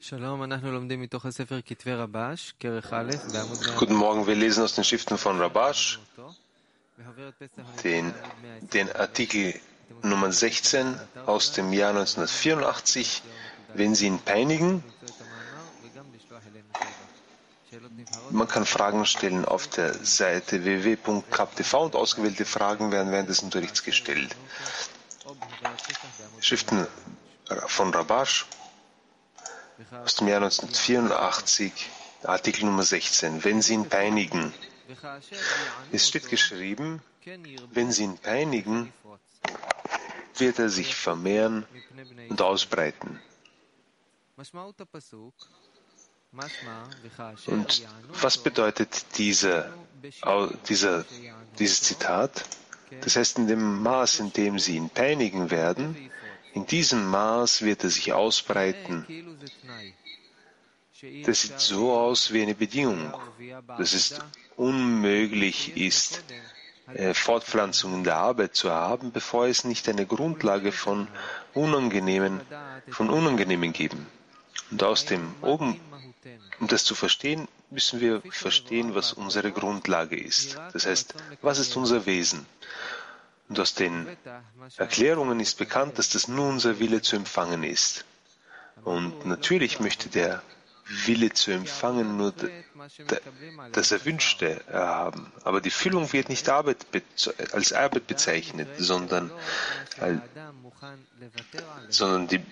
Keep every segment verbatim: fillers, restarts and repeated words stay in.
Guten Morgen, wir lesen aus den Schriften von Rabash, den, den Artikel Nummer sechzehn aus dem Jahr neunzehnhundertvierundachtzig. Wenn Sie ihn peinigen, man kann Fragen stellen auf der Seite w w w punkt k a p t v und ausgewählte Fragen werden während des Unterrichts gestellt. Schriften von Rabash aus dem Jahr neunzehnhundertvierundachtzig, Artikel Nummer sechzehn. Wenn Sie ihn peinigen. Es steht geschrieben, wenn Sie ihn peinigen, wird er sich vermehren und ausbreiten. Und was bedeutet dieser, dieser, dieses Zitat? Das heißt, in dem Maß, in dem Sie ihn peinigen werden, in diesem Maß wird er sich ausbreiten. Das sieht so aus wie eine Bedingung, dass es unmöglich ist, äh, Fortpflanzung in der Arbeit zu haben, bevor es nicht eine Grundlage von Unangenehmen, von Unangenehmen geben. Und aus dem oben, um das zu verstehen, müssen wir verstehen, was unsere Grundlage ist. Das heißt, was ist unser Wesen? Und aus den Erklärungen ist bekannt, dass das nur unser Wille zu empfangen ist. Und natürlich möchte der Wille zu empfangen nur das Erwünschte haben. Aber die Füllung wird nicht Arbeit als Arbeit bezeichnet, sondern, sondern die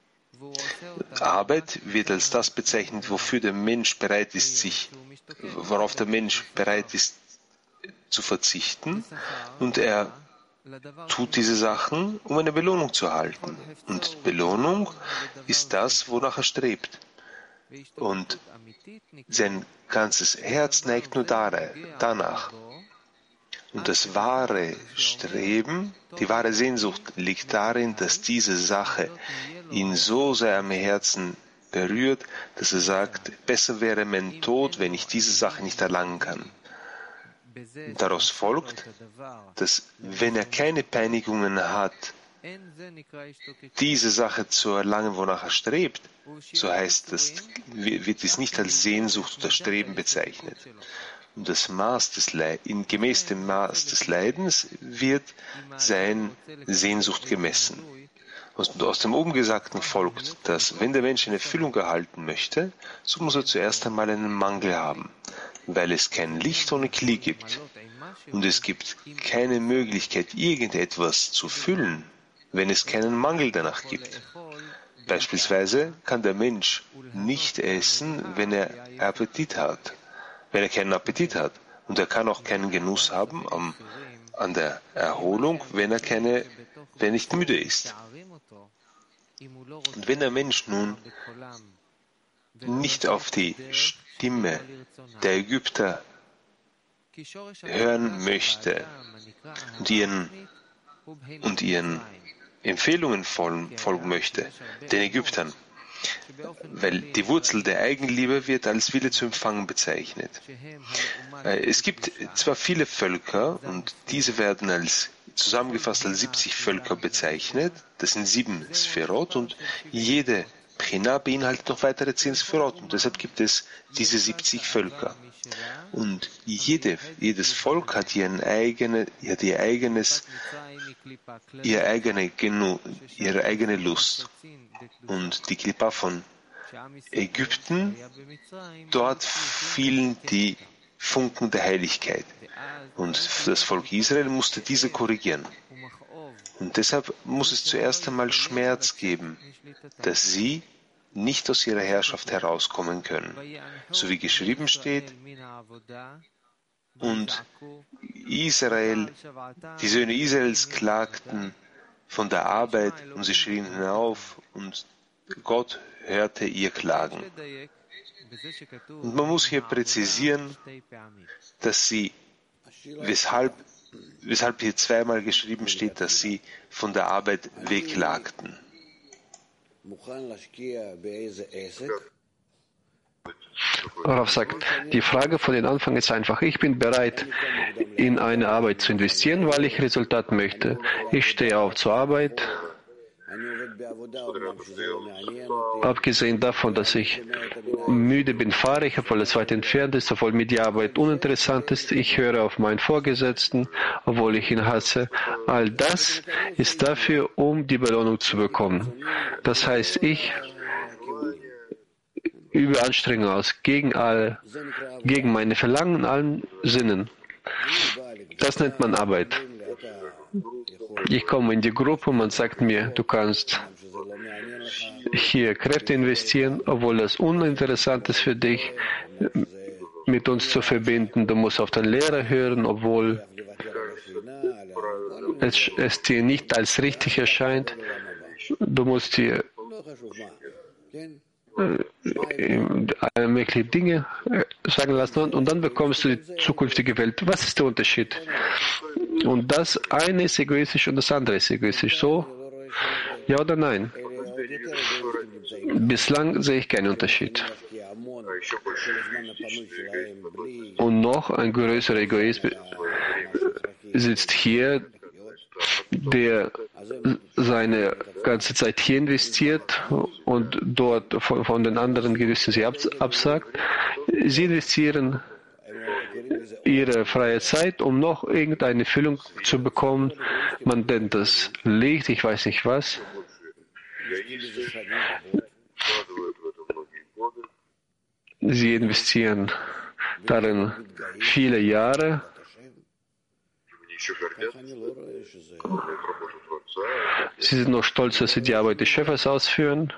Arbeit wird als das bezeichnet, wofür der Mensch bereit ist, sich, worauf der Mensch bereit ist zu verzichten, und er tut diese Sachen, um eine Belohnung zu erhalten. Und Belohnung ist das, wonach er strebt. Und sein ganzes Herz neigt nur danach. Und das wahre Streben, die wahre Sehnsucht liegt darin, dass diese Sache ihn so sehr am Herzen berührt, dass er sagt, besser wäre mein Tod, wenn ich diese Sache nicht erlangen kann. Daraus folgt, dass wenn er keine Peinigungen hat, diese Sache zu erlangen, wonach er strebt, so heißt das, wird es nicht als Sehnsucht oder Streben bezeichnet. Und das Maß des Le- in gemäß dem Maß des Leidens wird sein Sehnsucht gemessen. Und aus dem oben Gesagten folgt, dass wenn der Mensch eine Erfüllung erhalten möchte, so muss er zuerst einmal einen Mangel haben, weil es kein Licht ohne Kli gibt. Und es gibt keine Möglichkeit, irgendetwas zu füllen, wenn es keinen Mangel danach gibt. Beispielsweise kann der Mensch nicht essen, wenn er Appetit hat, wenn er keinen Appetit hat. Und er kann auch keinen Genuss haben am, an der Erholung, wenn er, keine, wenn er nicht müde ist. Und wenn der Mensch nun nicht auf die Stimme der Ägypter hören möchte und ihren, und ihren Empfehlungen folgen, folgen möchte, den Ägyptern, weil die Wurzel der Eigenliebe wird als Wille zu empfangen bezeichnet. Es gibt zwar viele Völker und diese werden als zusammengefasst als siebzig Völker bezeichnet, das sind sieben Sphirot und jede Pchina beinhaltet noch weitere zehn Sphirot und deshalb gibt es diese siebzig Völker. Und jede, jedes Volk hat ihren eigene, hat ihr eigenes, ihre eigene Genu, ihre eigene Lust. Und die Klippa von Ägypten, dort fielen die Funken der Heiligkeit. Und das Volk Israel musste diese korrigieren. Und deshalb muss es zuerst einmal Schmerz geben, dass sie nicht aus ihrer Herrschaft herauskommen können. So wie geschrieben steht, und Israel, die Söhne Israels klagten von der Arbeit und sie schrien hinauf und Gott hörte ihr Klagen. Und man muss hier präzisieren, dass sie, weshalb, weshalb hier zweimal geschrieben steht, dass sie von der Arbeit wehklagten. Rav sagt, die Frage von den Anfang ist einfach, ich bin bereit, in eine Arbeit zu investieren, weil ich Resultat möchte. Ich stehe auf zur Arbeit Abgesehen davon, dass ich müde bin, fahre ich, obwohl es weit entfernt ist, obwohl mir die Arbeit uninteressant ist. Ich höre auf meinen Vorgesetzten, obwohl ich ihn hasse. All das ist dafür, um die Belohnung zu bekommen. Das heißt, ich übe Anstrengung aus, gegen, all, gegen meine Verlangen in allen Sinnen. Das nennt man Arbeit. Ich komme in die Gruppe und man sagt mir, du kannst hier Kräfte investieren, obwohl das uninteressant ist für dich, mit uns zu verbinden. Du musst auf deinen Lehrer hören, obwohl es, es dir nicht als richtig erscheint. Du musst dir alle möglichen Dinge sagen lassen und, und dann bekommst du die zukünftige Welt. Was ist der Unterschied? Und das eine ist egoistisch und das andere ist egoistisch. So? Ja oder nein? Bislang sehe ich keinen Unterschied. Und noch ein größerer Egoist sitzt hier, der seine ganze Zeit hier investiert und dort von, von den anderen Genüssen sie absagt. Sie investieren ihre freie Zeit, um noch irgendeine Füllung zu bekommen. Man nennt das Licht, ich weiß nicht was. Sie investieren darin viele Jahre. Sie sind noch stolz, dass sie die Arbeit des Schöpfers ausführen.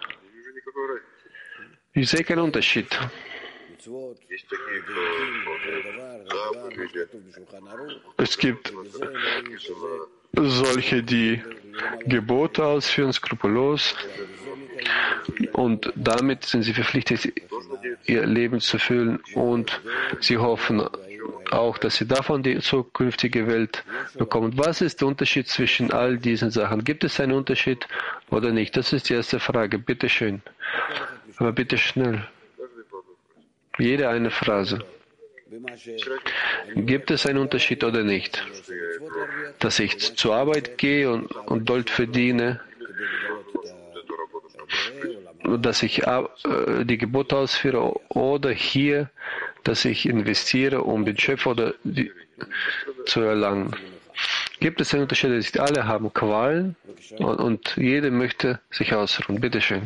Ich sehe keinen Unterschied. Es gibt solche, die Gebote ausführen, skrupellos, und damit sind sie verpflichtet, ihr Leben zu füllen, und sie hoffen auch, dass sie davon die zukünftige Welt bekommen. Was ist der Unterschied zwischen all diesen Sachen? Gibt es einen Unterschied oder nicht? Das ist die erste Frage. Bitte schön. Aber bitte schnell. Jede eine Phrase. Gibt es einen Unterschied oder nicht? Dass ich zur Arbeit gehe und, und dort verdiene, dass ich äh, die Gebote ausführe, oder hier, dass ich investiere, um den Schöpfer oder die, zu erlangen. Gibt es einen Unterschied? Dass alle haben Qualen und, und jeder möchte sich ausruhen. Bitte schön.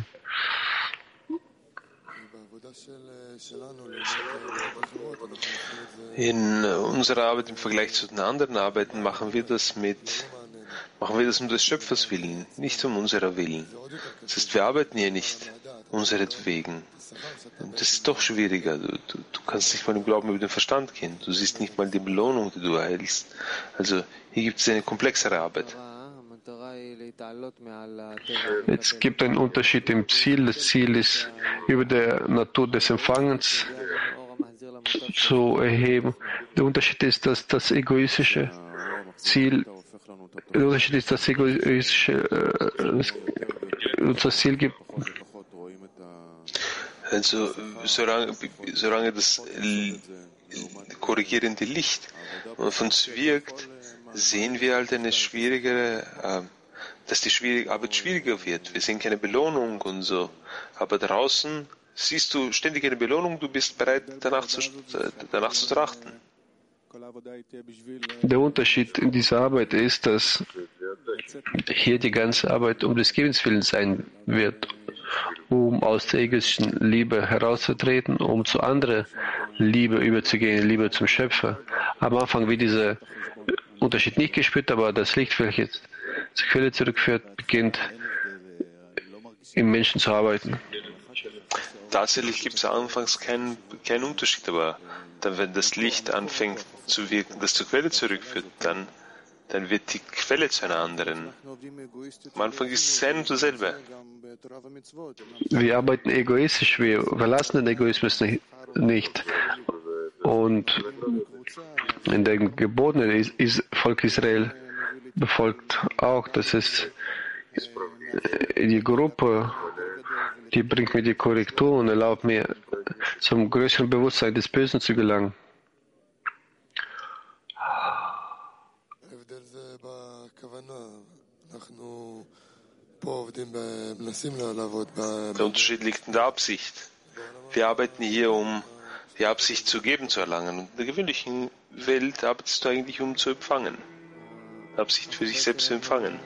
In unserer Arbeit im Vergleich zu den anderen Arbeiten machen wir das mit, machen wir das um des Schöpfers willen, nicht um unserer Willen. Das heißt, wir arbeiten hier nicht unseretwegen. Und das ist doch schwieriger. Du, du, du kannst nicht mal im Glauben über den Verstand gehen. Du siehst nicht mal die Belohnung, die du erhältst. Also hier gibt es eine komplexere Arbeit. Es gibt einen Unterschied im Ziel. Das Ziel ist, über der Natur des Empfangens zu erheben. Der Unterschied ist, dass das egoistische Ziel, der Unterschied ist, dass egoistische, äh, uns das Ziel gibt. Also, solange, solange das korrigierende Licht auf uns wirkt, sehen wir halt eine schwierigere, äh, dass die schwierige Arbeit schwieriger wird. Wir sehen keine Belohnung und so. Aber draußen siehst du ständig eine Belohnung, du bist bereit, danach zu, danach zu trachten. Der Unterschied in dieser Arbeit ist, dass hier die ganze Arbeit um des Gebens willen sein wird, um aus der egoistischen Liebe herauszutreten, um zu anderer Liebe überzugehen, Liebe zum Schöpfer. Am Anfang wird dieser Unterschied nicht gespürt, aber das Licht, welches zur Quelle zurückführt, beginnt im Menschen zu arbeiten. Tatsächlich gibt es anfangs keinen, keinen Unterschied, aber dann, wenn das Licht anfängt zu wirken, das zur Quelle zurückführt, dann, dann wird die Quelle zu einer anderen. Am Anfang ist es ein und dasselbe. Wir arbeiten egoistisch, wir verlassen den Egoismus nicht. Und in den Geboten ist Volk Israel befolgt auch, dass es die Gruppe, die bringt mir die Korrektur und erlaubt mir, zum größeren Bewusstsein des Bösen zu gelangen. Der Unterschied liegt in der Absicht. Wir arbeiten hier, um die Absicht zu geben zu erlangen. Und in der gewöhnlichen Welt arbeitest du eigentlich, um zu empfangen. Absicht für sich selbst zu empfangen.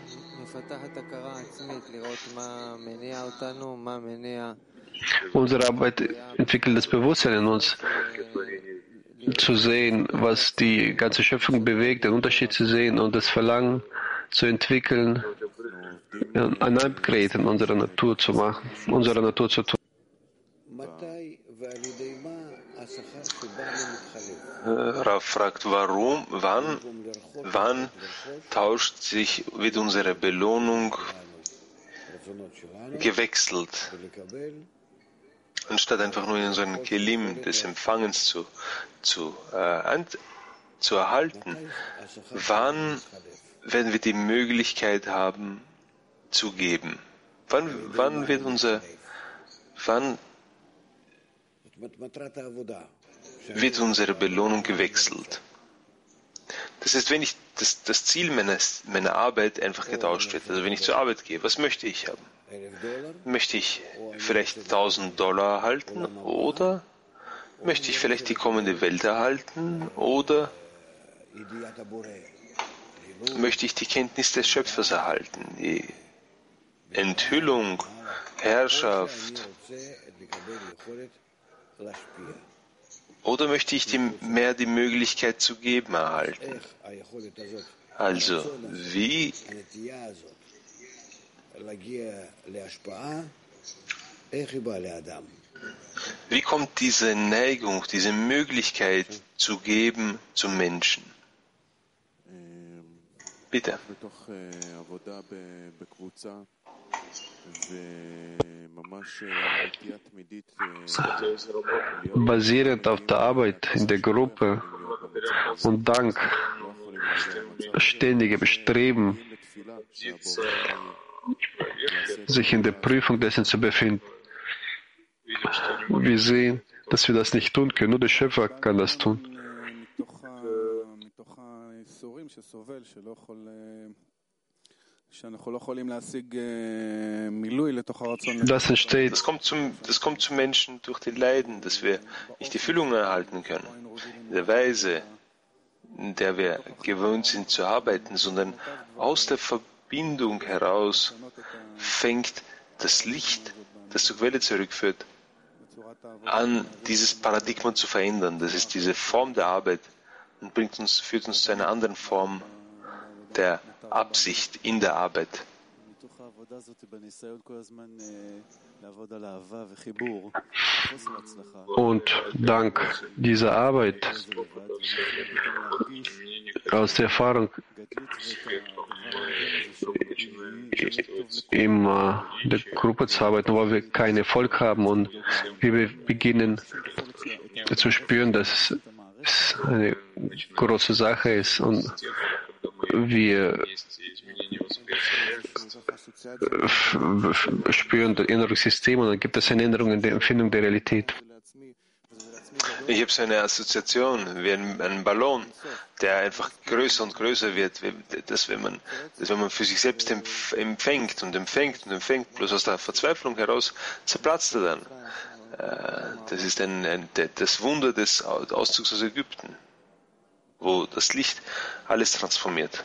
Unsere Arbeit entwickelt das Bewusstsein in uns, zu sehen, was die ganze Schöpfung bewegt, den Unterschied zu sehen und das Verlangen zu entwickeln, ein Upgrade in unserer Natur zu machen, unserer Natur zu tun. Rav fragt, warum, wann, wann tauscht sich, wird unsere Belohnung gewechselt, anstatt einfach nur in unseren Kelim des Empfangens zu, zu, äh, zu erhalten. Wann werden wir die Möglichkeit haben, zu geben? Wann, wann wird unser, wann wird unsere Belohnung gewechselt? Das heißt, wenn ich das, das Ziel meiner, meiner Arbeit einfach getauscht wird, also wenn ich zur Arbeit gehe, was möchte ich haben? Möchte ich vielleicht tausend Dollar erhalten oder möchte ich vielleicht die kommende Welt erhalten oder möchte ich die Kenntnis des Schöpfers erhalten, die Enthüllung, Herrschaft? Oder möchte ich die, mehr die Möglichkeit zu geben erhalten? Also, wie, wie kommt diese Neigung, diese Möglichkeit zu geben zum Menschen? Bitte. Basierend auf der Arbeit in der Gruppe und dank ständigem Bestreben, sich in der Prüfung dessen zu befinden. Wir sehen, dass wir das nicht tun können, nur der Schöpfer kann das tun. Das entsteht. Das kommt zum, das kommt zum Menschen durch die Leiden, dass wir nicht die Füllung erhalten können. In der Weise, in der wir gewöhnt sind zu arbeiten, sondern aus der Verbindung heraus fängt das Licht, das zur Quelle zurückführt, an, dieses Paradigma zu verändern. Das ist diese Form der Arbeit und bringt uns, führt uns zu einer anderen Form der Absicht in der Arbeit. Und dank dieser Arbeit, aus der Erfahrung, in der Gruppe zu arbeiten, wo wir keinen Erfolg haben und wir beginnen zu spüren, dass es eine große Sache ist und wir spüren das innere System und dann gibt es eine Änderung in der Empfindung der Realität. Ich habe so eine Assoziation wie ein, ein Ballon, der einfach größer und größer wird, dass wenn man, dass wenn man für sich selbst empfängt und empfängt und empfängt, bloß aus der Verzweiflung heraus zerplatzt er dann. Das ist ein, ein, das Wunder des Auszugs aus Ägypten, wo das Licht alles transformiert.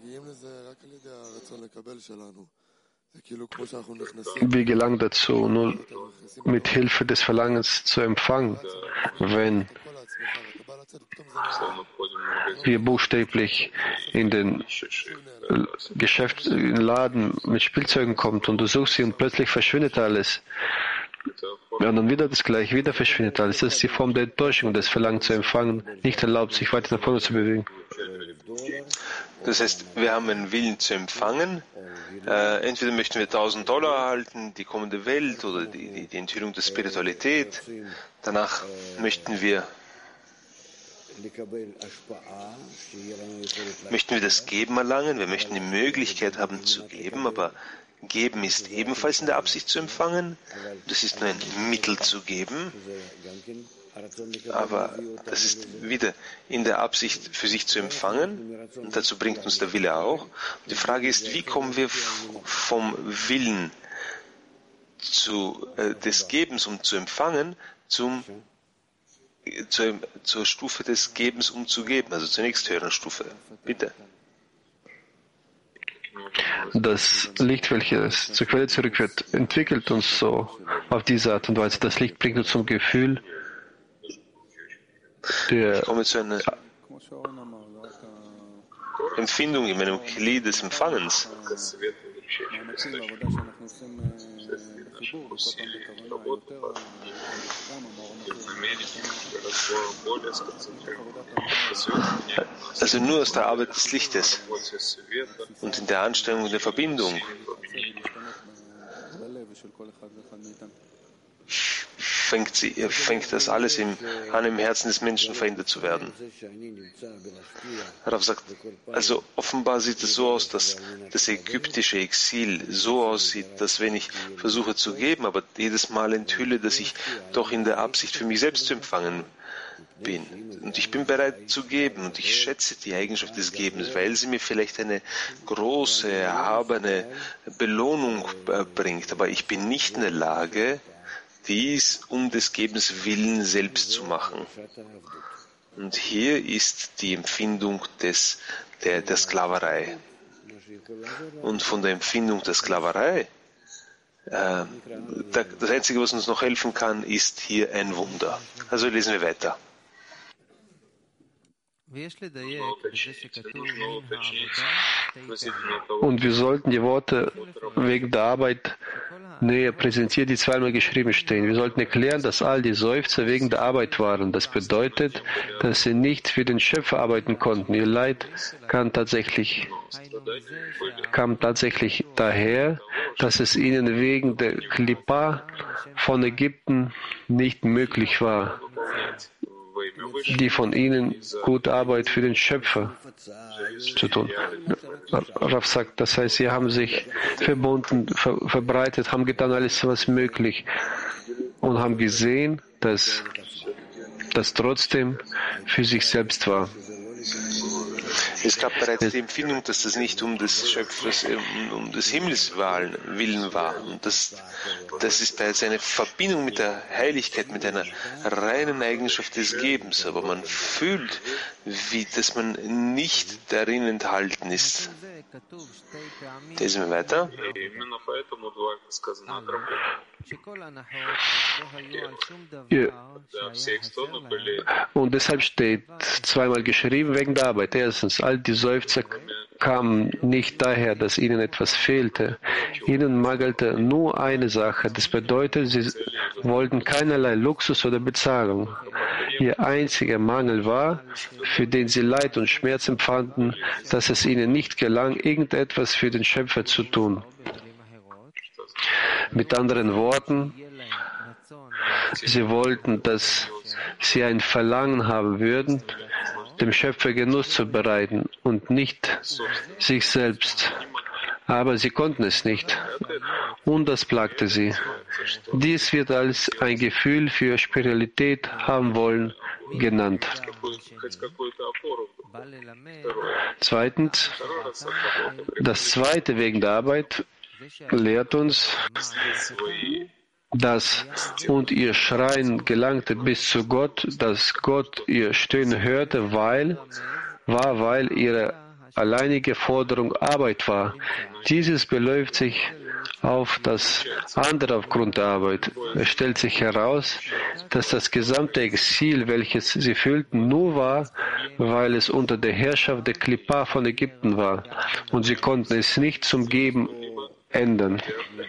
Wir gelangen dazu, nur mit Hilfe des Verlangens zu empfangen. Wenn wir buchstäblich in den Geschäftsladen mit Spielzeugen kommt und du suchst sie und plötzlich verschwindet alles. Ja, und dann wieder das Gleiche, wieder verschwindet alles. Das ist die Form der Enttäuschung, das Verlangen zu empfangen, nicht erlaubt, sich weiter nach vorne zu bewegen. Das heißt, wir haben einen Willen zu empfangen. Äh, entweder möchten wir tausend Dollar erhalten, die kommende Welt oder die, die, die Enthüllung der Spiritualität. Danach möchten wir, möchten wir das Geben erlangen. Wir möchten die Möglichkeit haben zu geben, aber Geben ist ebenfalls in der Absicht zu empfangen. Das ist nur ein Mittel zu geben. Aber das ist wieder in der Absicht für sich zu empfangen. Und dazu bringt uns der Wille auch. Und die Frage ist, wie kommen wir vom Willen zu, äh, des Gebens, um zu empfangen, zum, zur, zur Stufe des Gebens, um zu geben, also zur nächsthöheren Stufe. Bitte. Das Licht, welches zur Quelle zurück wird, entwickelt uns so auf diese Art und Weise. Das Licht bringt uns zum Gefühl der Ich komme zu einer Empfindung in meinem Kli des Empfangens. Also nur aus der Arbeit des Lichtes und in der Anstrengung der Verbindung fängt, sie, fängt das alles im, an, im Herzen des Menschen verändert zu werden. Rav sagt, also offenbar sieht es so aus, dass das ägyptische Exil so aussieht, dass wenn ich versuche zu geben, aber jedes Mal enthülle, dass ich doch in der Absicht für mich selbst zu empfangen bin. Und ich bin bereit zu geben und ich schätze die Eigenschaft des Gebens, weil sie mir vielleicht eine große, erhabene Belohnung bringt. Aber ich bin nicht in der Lage, dies um des Gebens willen selbst zu machen. Und hier ist die Empfindung des, der, der Sklaverei. Und von der Empfindung der Sklaverei, äh, das Einzige, was uns noch helfen kann, ist hier ein Wunder. Also lesen wir weiter. Und wir sollten die Worte wegen der Arbeit näher präsentieren, die zweimal geschrieben stehen. Wir sollten erklären, dass all die Seufzer wegen der Arbeit waren. Das bedeutet, dass sie nicht für den Schöpfer arbeiten konnten. Ihr Leid kam tatsächlich, kam tatsächlich daher, dass es ihnen wegen der Klippa von Ägypten nicht möglich war, die von ihnen gute Arbeit für den Schöpfer zu tun. Rav sagt, das heißt, sie haben sich verbunden, ver, verbreitet, haben getan alles, was möglich und haben gesehen, dass das trotzdem für sich selbst war. Es gab bereits die Empfindung, dass das nicht um des Schöpfers, um, um des Himmels willen war. Und das, das ist bereits eine Verbindung mit der Heiligkeit, mit einer reinen Eigenschaft des Gebens. Aber man fühlt, wie, dass man nicht darin enthalten ist. Lesen wir weiter. Und deshalb steht zweimal geschrieben wegen der Arbeit. Erstens, all die Seufzer kamen nicht daher, dass ihnen etwas fehlte. Ihnen mangelte nur eine Sache. Das bedeutet, sie wollten keinerlei Luxus oder Bezahlung. Ihr einziger Mangel war, für den sie Leid und Schmerz empfanden, dass es ihnen nicht gelang, irgendetwas für den Schöpfer zu tun. Mit anderen Worten, sie wollten, dass sie ein Verlangen haben würden, dem Schöpfer Genuss zu bereiten und nicht sich selbst. Aber sie konnten es nicht. Und das plagte sie. Dies wird als ein Gefühl für Spiritualität haben wollen genannt. Zweitens, das zweite wegen der Arbeit lehrt uns, dass und ihr Schreien gelangte bis zu Gott, dass Gott ihr Stöhnen hörte, weil, war, weil ihre alleinige Forderung Arbeit war. Dieses beläuft sich auf das andere aufgrund der Arbeit. Es stellt sich heraus, dass das gesamte Exil, welches sie fühlten, nur war, weil es unter der Herrschaft der Klippa von Ägypten war. Und sie konnten es nicht zum Geben ändern.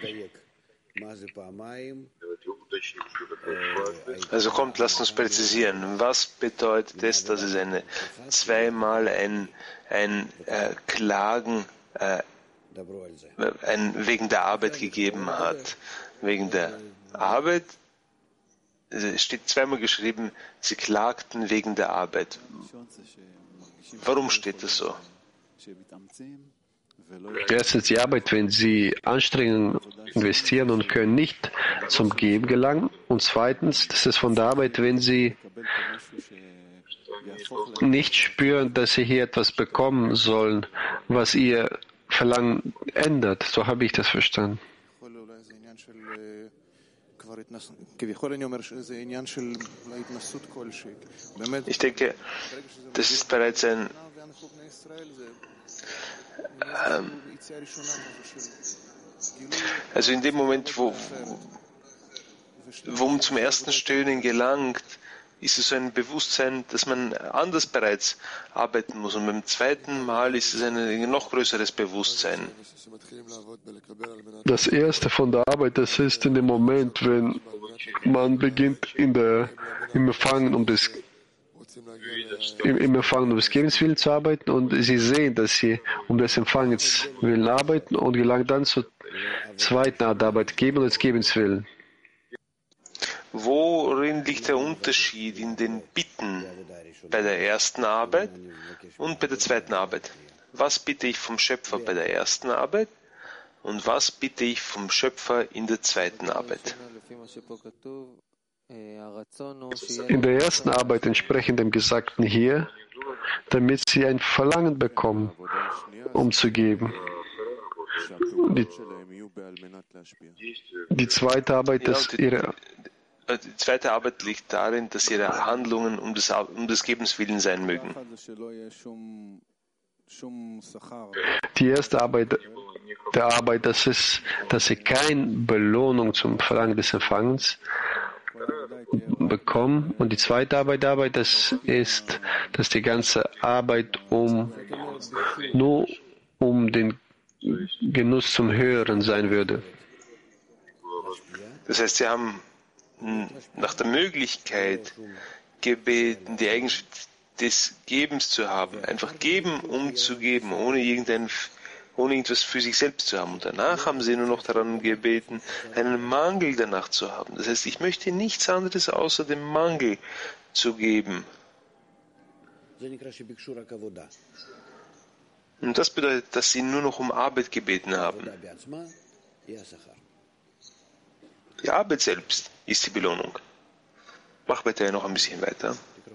Also kommt, lasst uns präzisieren. Was bedeutet es, dass es eine zweimal ein, ein äh, Klagen äh, ein, wegen der Arbeit gegeben hat? Wegen der Arbeit, es steht zweimal geschrieben, sie klagten wegen der Arbeit. Warum steht das so? Erstens die Arbeit, wenn sie Anstrengungen investieren und können nicht zum Geben gelangen. Und zweitens, das ist von der Arbeit, wenn sie nicht spüren, dass sie hier etwas bekommen sollen, was ihr Verlangen ändert. So habe ich das verstanden. Ich denke, das ist bereits ein ähm, also in dem Moment, wo, wo man zum ersten Stöhnen gelangt, ist es so ein Bewusstsein, dass man anders bereits arbeiten muss. Und beim zweiten Mal ist es ein noch größeres Bewusstsein. Das erste von der Arbeit, das ist in dem Moment, wenn man beginnt in der, im Empfangen um des im, im Empfangen um des Gebens willen zu arbeiten und sie sehen, dass sie um des Empfangens willen arbeiten und gelangen dann zur zweiten Art der Arbeit, Geben und des Gebens willen. Worin liegt der Unterschied in den Bitten bei der ersten Arbeit und bei der zweiten Arbeit? Was bitte ich vom Schöpfer bei der ersten Arbeit und was bitte ich vom Schöpfer in der zweiten Arbeit? In der ersten Arbeit entsprechend dem Gesagten hier, damit sie ein Verlangen bekommen, um zu geben. Die, die zweite Arbeit, ja, ist die, ihre die zweite Arbeit liegt darin, dass ihre Handlungen um des, um des Gebens willen sein mögen. Die erste Arbeit der Arbeit, das ist, dass sie keine Belohnung zum Verlangen des Empfangens bekommen. Und die zweite Arbeit der Arbeit, das ist, dass die ganze Arbeit um nur um den Genuss zum Hören sein würde. Das heißt, sie haben nach der Möglichkeit gebeten, die Eigenschaft des Gebens zu haben. Einfach geben, um zu geben, ohne, irgendein, ohne irgendwas für sich selbst zu haben. Und danach haben sie nur noch daran gebeten, einen Mangel danach zu haben. Das heißt, ich möchte nichts anderes außer dem Mangel zu geben. Und das bedeutet, dass sie nur noch um Arbeit gebeten haben. Die Arbeit selbst ist die Belohnung. Mach bitte noch ein bisschen weiter.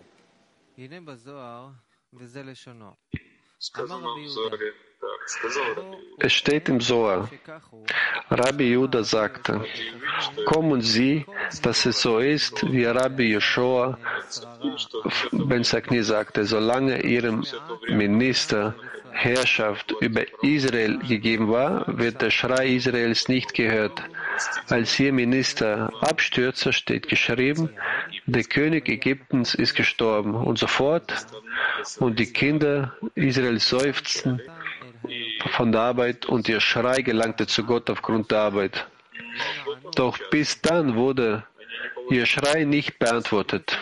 Es steht im Zohar, Rabbi Judah sagte, kommen Sie, dass es so ist, wie Rabbi Joshua ben Zakni sagte, solange Ihrem Minister Herrschaft über Israel gegeben war, wird der Schrei Israels nicht gehört. Als ihr Minister abstürzte, steht geschrieben, der König Ägyptens ist gestorben und so fort. Und die Kinder Israels seufzten von der Arbeit und ihr Schrei gelangte zu Gott aufgrund der Arbeit. Doch bis dann wurde ihr Schrei nicht beantwortet.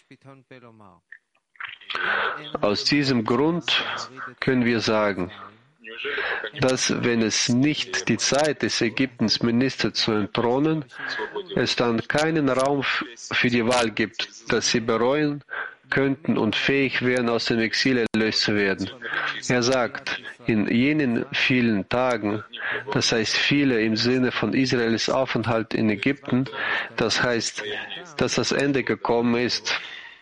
Aus diesem Grund können wir sagen, dass wenn es nicht die Zeit des Ägyptens Minister zu entthronen, es dann keinen Raum für die Wahl gibt, dass sie bereuen könnten und fähig wären, aus dem Exil erlöst zu werden. Er sagt, in jenen vielen Tagen, das heißt viele im Sinne von Israels Aufenthalt in Ägypten, das heißt, dass das Ende gekommen ist.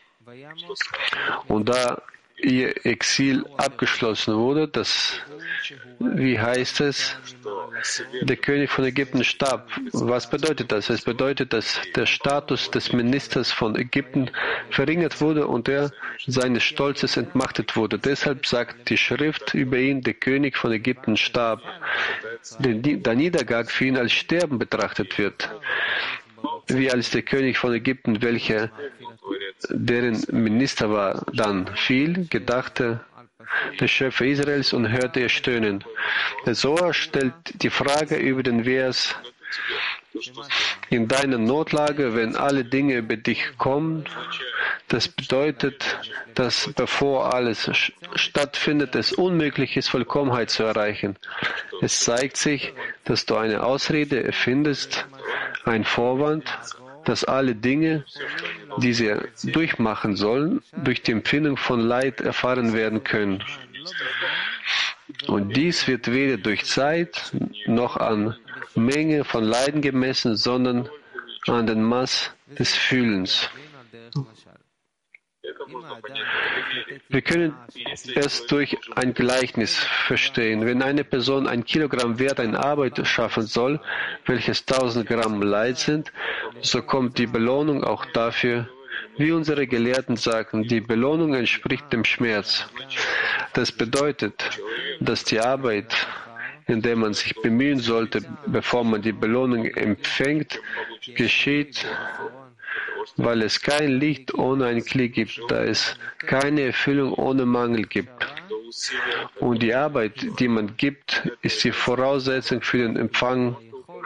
Und da ihr Exil abgeschlossen wurde, das, wie heißt es, der König von Ägypten starb. Was bedeutet das? Es bedeutet, dass der Status des Ministers von Ägypten verringert wurde und er seines Stolzes entmachtet wurde. Deshalb sagt die Schrift über ihn, der König von Ägypten starb. Der Niedergang für ihn als Sterben betrachtet wird, wie als der König von Ägypten, welcher deren Minister war, dann fiel, gedachte der Schöpfer Israels und hörte ihr Stöhnen. Der Zohar stellt die Frage über den Vers, in deiner Notlage, wenn alle Dinge über dich kommen, das bedeutet, dass bevor alles stattfindet, es unmöglich ist, Vollkommenheit zu erreichen. Es zeigt sich, dass du eine Ausrede erfindest, ein Vorwand, dass alle Dinge, die sie durchmachen sollen, durch die Empfindung von Leid erfahren werden können. Und dies wird weder durch Zeit noch an Menge von Leiden gemessen, sondern an den Maß des Fühlens. Wir können es durch ein Gleichnis verstehen. Wenn eine Person ein Kilogramm Wert eine Arbeit schaffen soll, welches tausend Gramm Leid sind, so kommt die Belohnung auch dafür, wie unsere Gelehrten sagen, die Belohnung entspricht dem Schmerz. Das bedeutet, dass die Arbeit, in der man sich bemühen sollte, bevor man die Belohnung empfängt, geschieht, weil es kein Licht ohne ein Kli gibt, da es keine Erfüllung ohne Mangel gibt. Und die Arbeit, die man gibt, ist die Voraussetzung für den Empfang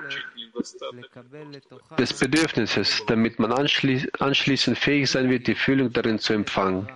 des Bedürfnisses, damit man anschli- anschließend fähig sein wird, die Fühlung darin zu empfangen.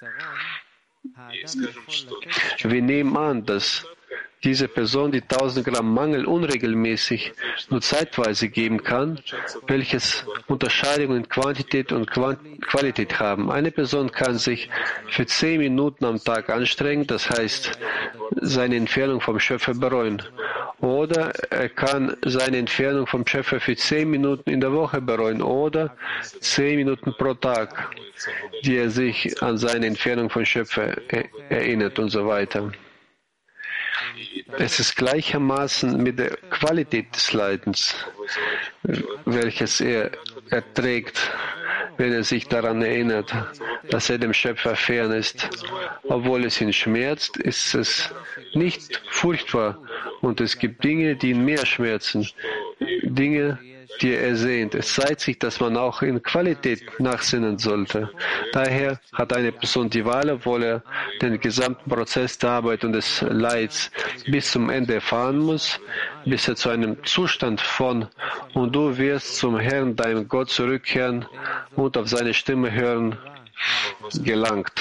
Wir nehmen an, dass diese Person die tausend Gramm Mangel unregelmäßig nur zeitweise geben kann, welches Unterscheidungen in Quantität und Qualität haben. Eine Person kann sich für zehn Minuten am Tag anstrengen, das heißt, seine Entfernung vom Schöpfer bereuen. Oder er kann seine Entfernung vom Schöpfer für zehn Minuten in der Woche bereuen oder zehn Minuten pro Tag, die er sich an seine Entfernung vom Schöpfer erinnert und so weiter. Es ist gleichermaßen mit der Qualität des Leidens, welches er erträgt, wenn er sich daran erinnert, dass er dem Schöpfer fern ist. Obwohl es ihn schmerzt, ist es nicht furchtbar. Und es gibt Dinge, die ihn mehr schmerzen, Dinge, die er ersehnt. Es zeigt sich, dass man auch in Qualität nachsinnen sollte. Daher hat eine Person die Wahl, obwohl er den gesamten Prozess der Arbeit und des Leids bis zum Ende erfahren muss, bis er zu einem Zustand von und du wirst zum Herrn, deinem Gott, zurückkehren und auf seine Stimme hören, gelangt.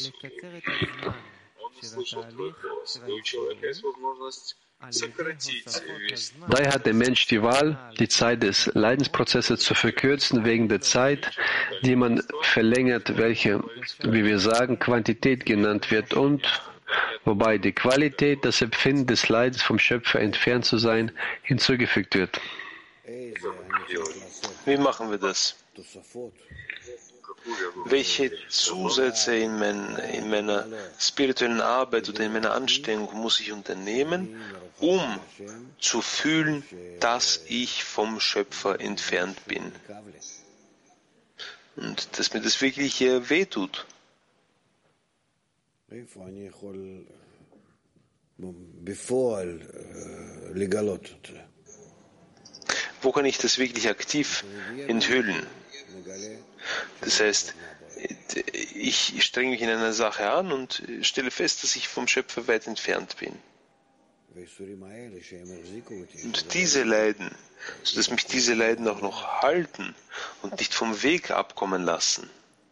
Daher hat der Mensch die Wahl, die Zeit des Leidensprozesses zu verkürzen wegen der Zeit, die man verlängert, welche, wie wir sagen, Quantität genannt wird und wobei die Qualität, das Empfinden des Leidens vom Schöpfer entfernt zu sein, hinzugefügt wird. Wie machen wir das? Welche Zusätze in, mein, in meiner spirituellen Arbeit oder in meiner Anstrengung muss ich unternehmen, um zu fühlen, dass ich vom Schöpfer entfernt bin? Und dass mir das wirklich äh, wehtut. Wo kann ich das wirklich aktiv enthüllen? Das heißt, ich strenge mich in einer Sache an und stelle fest, dass ich vom Schöpfer weit entfernt bin. Und diese Leiden, sodass mich diese Leiden auch noch halten und nicht vom Weg abkommen lassen,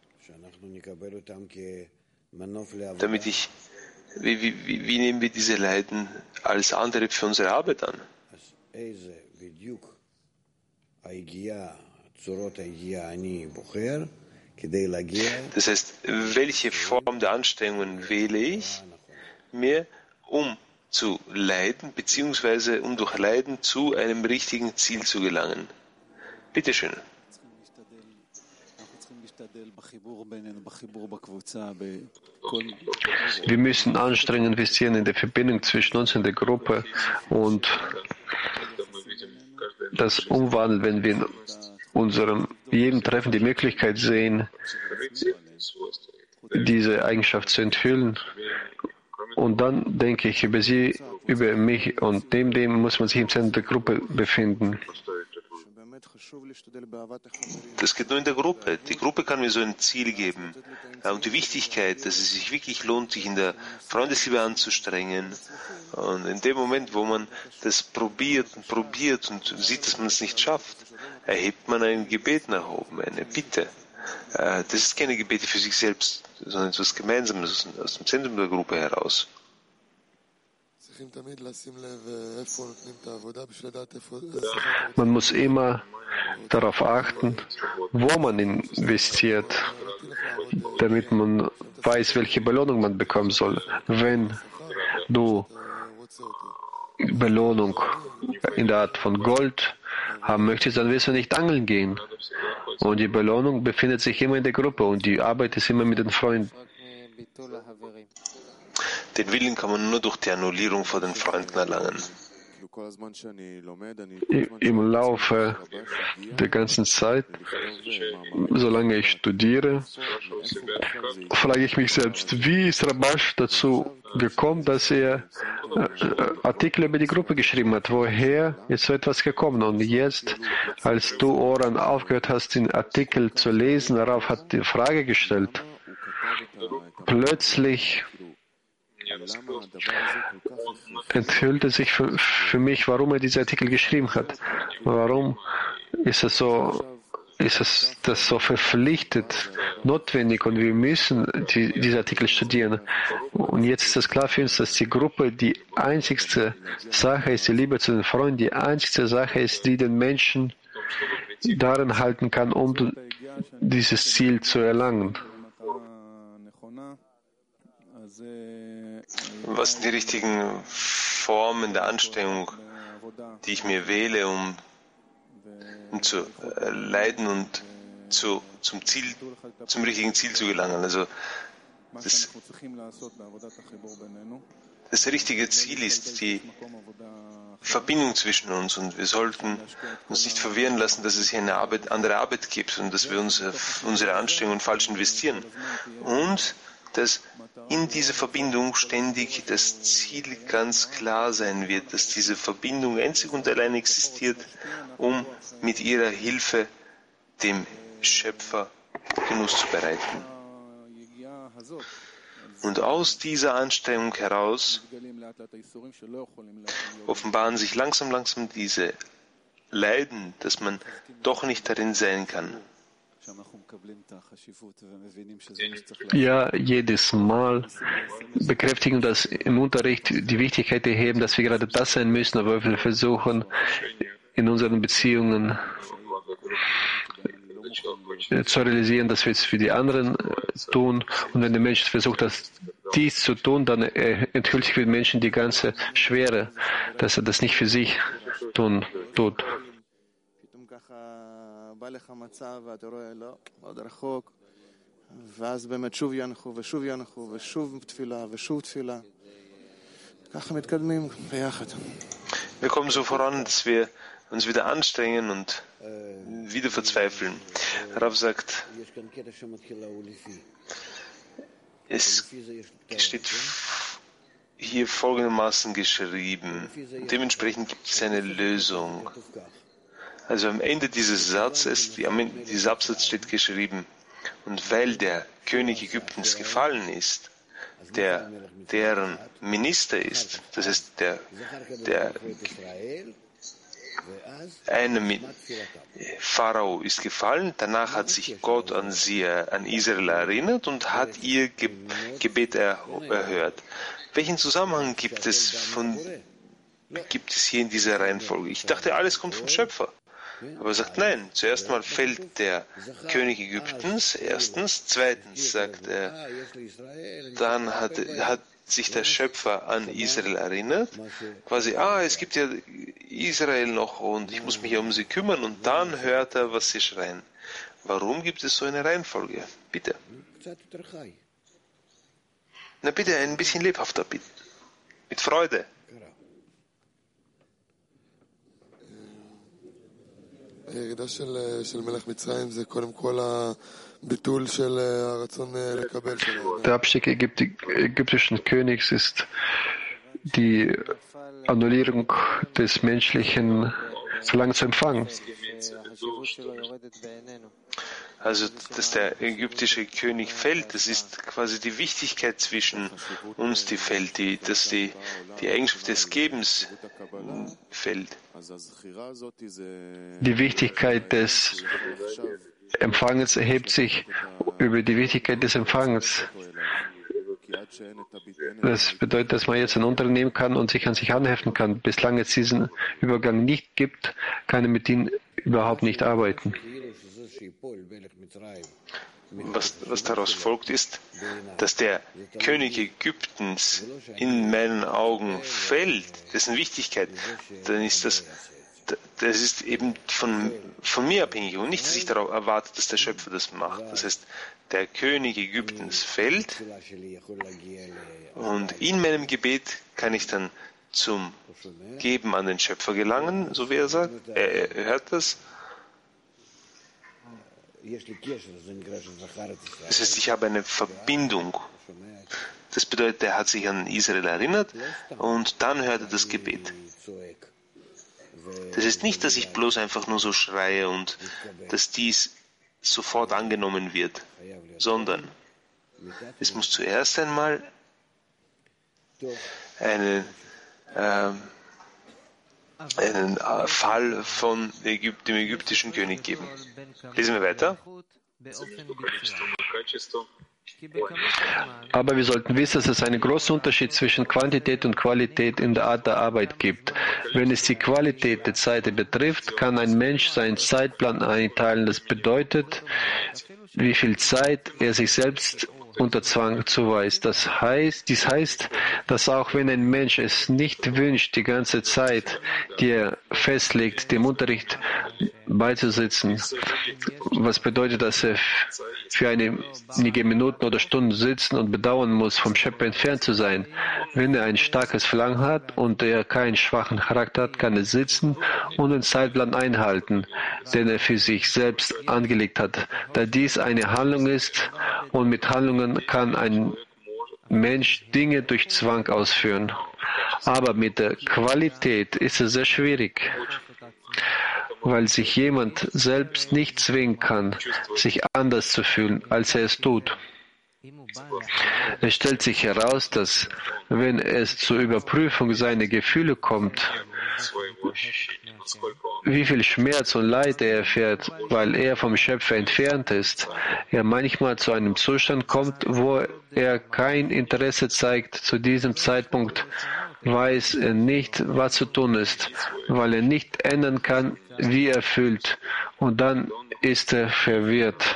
damit ich, wie, wie, wie nehmen wir diese Leiden als Antrieb für unsere Arbeit an? Das heißt, welche Form der Anstrengungen wähle ich mir, um zu leiden, beziehungsweise um durch Leiden zu einem richtigen Ziel zu gelangen? Bitte schön. Wir müssen Anstrengungen investieren in der Verbindung zwischen uns und der Gruppe und das umwandeln, wenn wir in unserem jedem Treffen die Möglichkeit sehen, diese Eigenschaft zu enthüllen. Und dann denke ich über sie, über mich und dem, dem muss man sich im Zentrum der Gruppe befinden. Das geht nur in der Gruppe. Die Gruppe kann mir so ein Ziel geben. Und die Wichtigkeit, dass es sich wirklich lohnt, sich in der Freundesliebe anzustrengen. Und in dem Moment, wo man das probiert und probiert und sieht, dass man es nicht schafft, erhebt man ein Gebet nach oben, eine Bitte. Das ist keine Gebete für sich selbst, sondern etwas Gemeinsames aus dem Zentrum der Gruppe heraus. Man muss immer darauf achten, wo man investiert, damit man weiß, welche Belohnung man bekommen soll. Wenn du Belohnung in der Art von Gold haben möchtest, dann wirst du nicht angeln gehen. Und die Belohnung befindet sich immer in der Gruppe und die Arbeit ist immer mit den Freunden. Den Willen kann man nur durch die Annullierung von den Freunden erlangen. Im Laufe der ganzen Zeit, solange ich studiere, frage ich mich selbst, wie ist Rabash dazu gekommen, dass er Artikel über die Gruppe geschrieben hat? Woher ist so etwas gekommen? Und jetzt, als du, Oran, aufgehört hast, den Artikel zu lesen, darauf hat die Frage gestellt. Plötzlich enthüllte sich für, für mich, warum er diese Artikel geschrieben hat. Warum ist es so, ist es das so verpflichtet, notwendig und wir müssen die, diese Artikel studieren. Und jetzt ist es klar für uns, dass die Gruppe die einzigste Sache ist, die Liebe zu den Freunden, die einzigste Sache ist, die den Menschen darin halten kann, um dieses Ziel zu erlangen. Was sind die richtigen Formen der Anstrengung, die ich mir wähle, um, um zu äh, leiden und zu, zum Ziel, zum richtigen Ziel zu gelangen? Also das, das richtige Ziel ist die Verbindung zwischen uns und wir sollten uns nicht verwirren lassen, dass es hier eine Arbeit, andere Arbeit gibt und dass wir uns, unsere Anstrengungen falsch investieren. Und dass in dieser Verbindung ständig das Ziel ganz klar sein wird, dass diese Verbindung einzig und allein existiert, um mit ihrer Hilfe dem Schöpfer Genuss zu bereiten. Und aus dieser Anstrengung heraus offenbaren sich langsam, langsam diese Leiden, dass man doch nicht darin sein kann. Ja, jedes Mal bekräftigen das im Unterricht die Wichtigkeit erheben, dass wir gerade das sein müssen, aber wir versuchen in unseren Beziehungen zu realisieren, dass wir es für die anderen tun. Und wenn der Mensch versucht, das, dies zu tun, dann enthüllt sich für den Menschen die ganze Schwere, dass er das nicht für sich tun tut. Wir kommen so voran, dass wir uns wieder anstrengen und wieder verzweifeln. Rav sagt, es steht hier folgendermaßen geschrieben. Dementsprechend gibt es eine Lösung. Also am Ende dieses Satzes, am Ende dieses Absatzes steht geschrieben, und weil der König Ägyptens gefallen ist, der deren Minister ist, das heißt der, der eine Pharao ist gefallen, danach hat sich Gott an sie, an Israel erinnert und hat ihr Ge- Gebet er, erhört. Welchen Zusammenhang gibt es von, gibt es hier in dieser Reihenfolge? Ich dachte, alles kommt vom Schöpfer. Aber er sagt, nein, zuerst mal fällt der König Ägyptens, erstens, zweitens sagt er, dann hat, hat sich der Schöpfer an Israel erinnert, quasi, ah, es gibt ja Israel noch und ich muss mich ja um sie kümmern und dann hört er, was sie schreien. Warum gibt es so eine Reihenfolge? Bitte. Na bitte, ein bisschen lebhafter, bitte. Mit Freude. Der Abstieg ägyptischen Königs ist die Annullierung des menschlichen Verlangens zu empfangen. Also, dass der ägyptische König fällt, das ist quasi die Wichtigkeit zwischen uns, die fällt, die, dass die, die Eigenschaft des Gebens fällt. Die Wichtigkeit des Empfangens erhebt sich über die Wichtigkeit des Empfangens. Das bedeutet, dass man jetzt ein Unternehmen kann und sich an sich anheften kann. Bislang es diesen Übergang nicht gibt, kann er mit ihnen überhaupt nicht arbeiten. Was, was daraus folgt, ist, dass der König Ägyptens in meinen Augen fällt, dessen Wichtigkeit, dann ist das, das ist eben von, von mir abhängig und nicht, dass ich darauf erwarte, dass der Schöpfer das macht. Das heißt, der König Ägyptens fällt und in meinem Gebet kann ich dann zum Geben an den Schöpfer gelangen, so wie er sagt. Er, er hört das. Das heißt, ich habe eine Verbindung. Das bedeutet, er hat sich an Israel erinnert und dann hört er das Gebet. Das ist nicht, dass ich bloß einfach nur so schreie und dass dies sofort angenommen wird, sondern es muss zuerst einmal einen, äh, einen Fall von Ägyp- dem ägyptischen König geben. Lesen wir weiter. Aber wir sollten wissen, dass es einen großen Unterschied zwischen Quantität und Qualität in der Art der Arbeit gibt. Wenn es die Qualität der Zeit betrifft, kann ein Mensch seinen Zeitplan einteilen. Das bedeutet, wie viel Zeit er sich selbst unter Zwang zuweist. Das heißt, dies heißt, dass auch wenn ein Mensch es nicht wünscht, die ganze Zeit, die er festlegt, dem Unterricht beizusitzen, was bedeutet, dass er für einige Minuten oder Stunden sitzen und bedauern muss, vom Schöpfer entfernt zu sein. Wenn er ein starkes Verlangen hat und er keinen schwachen Charakter hat, kann er sitzen und den Zeitplan einhalten, den er für sich selbst angelegt hat. Da dies eine Handlung ist und mit Handlungen kann ein Mensch Dinge durch Zwang ausführen. Aber mit der Qualität ist es sehr schwierig, weil sich jemand selbst nicht zwingen kann, sich anders zu fühlen, als er es tut. Es stellt sich heraus, dass, wenn es zur Überprüfung seiner Gefühle kommt, wie viel Schmerz und Leid er erfährt, weil er vom Schöpfer entfernt ist, er manchmal zu einem Zustand kommt, wo er kein Interesse zeigt. Zu diesem Zeitpunkt weiß er nicht, was zu tun ist, weil er nicht ändern kann, wie er fühlt. Und dann ist er verwirrt.